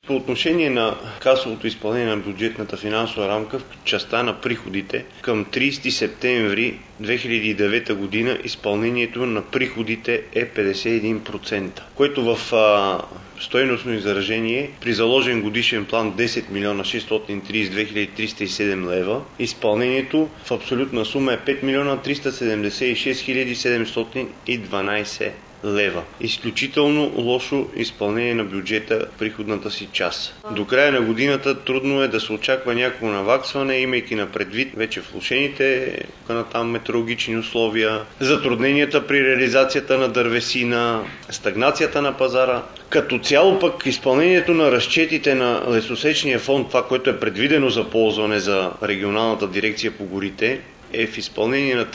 По отношение на касовото изпълнение на бюджетната финансова рамка в частта на приходите, към 30 септември 2009 година изпълнението на приходите е 51%, което в стойностно изражение при заложен годишен план 10 милиона 632 307 лева, изпълнението в абсолютна сума е 5 милиона 376 712 лева. Изключително лошо изпълнение на бюджета в приходната си част. До края на годината трудно е да се очаква някакво наваксване, имайки на предвид вече влошените там метеорологични условия, затрудненията при реализацията на дървесина, стагнацията на пазара. Като цяло пък изпълнението на разчетите на лесосечния фонд, това, което е предвидено за ползване за регионалната дирекция по горите, е в изпълнение на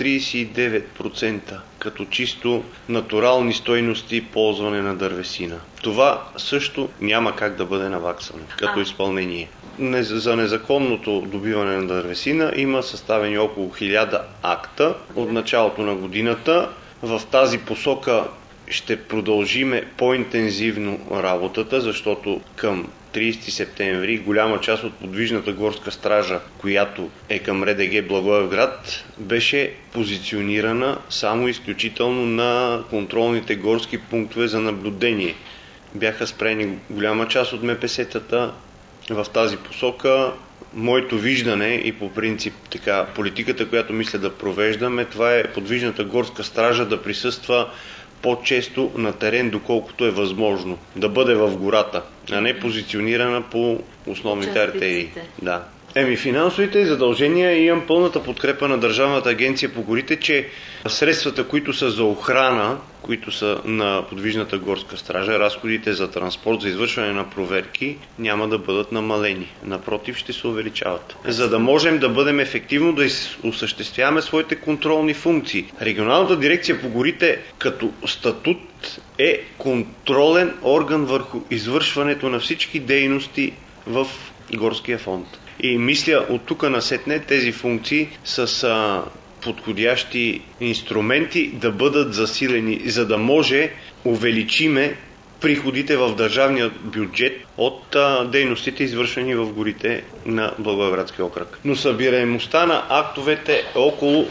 39%, като чисто натурални стойности ползване на дървесина. Това също няма как да бъде наваксано като изпълнение. За незаконното добиване на дървесина има съставени около 1000 акта от началото на годината. В тази посока ще продължиме по-интензивно работата, защото към 30 септември голяма част от подвижната горска стража, която е към РДГ Благоевград, беше позиционирана само изключително на контролните горски пунктове за наблюдение. Бяха спрени голяма част от МПС-тата в тази посока. Моето виждане и по принцип политиката, която мисля да провеждаме, това е подвижната горска стража да присъства по-често на терен, доколкото е възможно. Да бъде в гората, а не позиционирана по основните артерии. Да. Финансовите задължения, имам пълната подкрепа на Държавната агенция по горите, че средствата, които са за охрана, които са на подвижната горска стража, разходите за транспорт, за извършване на проверки, няма да бъдат намалени. Напротив, ще се увеличават. За да можем да бъдем ефективно да осъществяваме своите контролни функции. Регионалната дирекция по горите като статут е контролен орган върху извършването на всички дейности в горския фонд. И мисля от тук насетне тези функции с подходящи инструменти да бъдат засилени, за да може увеличиме приходите в държавния бюджет от дейностите, извършени в горите на Благоевградския окръг. Но събираемостта на актовете е около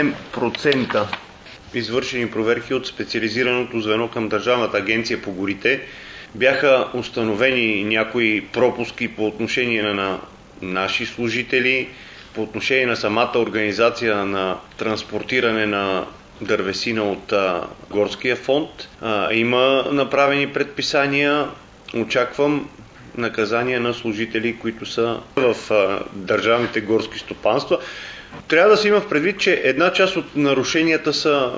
7%. Извършени проверки от специализираното звено към Държавната агенция по горите. Бяха установени някои пропуски по отношение на наши служители, по отношение на самата организация на транспортиране на дървесина от горския фонд. Има направени предписания. Очаквам наказания на служители, които са в държавните горски стопанства. Трябва да се има в предвид, че една част от нарушенията са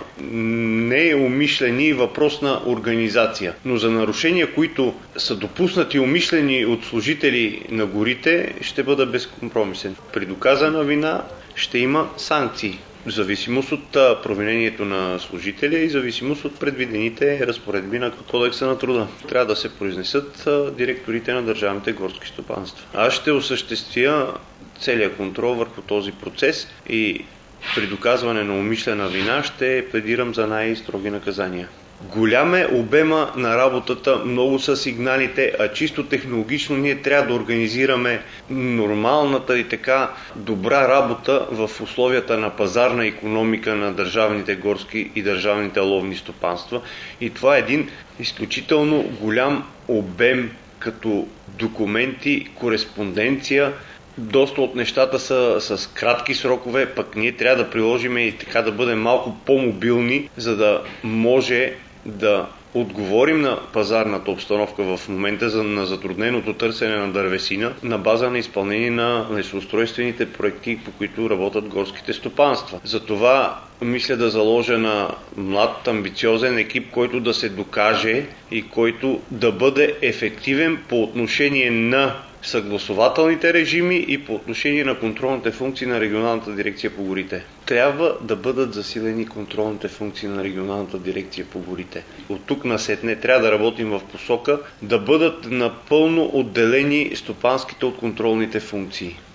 неумишлени, въпрос на организация. Но за нарушения, които са допуснати умишлени от служители на горите, ще бъда безкомпромисен. При доказана вина ще има санкции. В зависимост от провинението на служителя и зависимост от предвидените разпоредби на Кодекса на труда. Трябва да се произнесат директорите на държавните горски стопанства. Аз ще осъществя целият контрол върху този процес и при доказване на умишлена вина ще пледирам за най-строги наказания. Голям е обема на работата, много са сигналите, а чисто технологично ние трябва да организираме нормалната и така добра работа в условията на пазарна икономика на държавните горски и държавните ловни стопанства. И това е един изключително голям обем като документи, кореспонденция. Доста от нещата са с кратки срокове, пък ние трябва да приложим и така да бъдем малко по-мобилни, за да може да отговорим на пазарната обстановка в момента на затрудненото търсене на дървесина на база на изпълнение на лесоустройствените проекти, по които работят горските стопанства. Затова мисля да заложа на млад, амбициозен екип, който да се докаже и който да бъде ефективен по отношение на съгласувателните режими и по отношение на контролните функции на регионалната дирекция по горите. Трябва да бъдат засилени контролните функции на регионалната дирекция по горите. От тук насетне трябва да работим в посока да бъдат напълно отделени стопанските от контролните функции.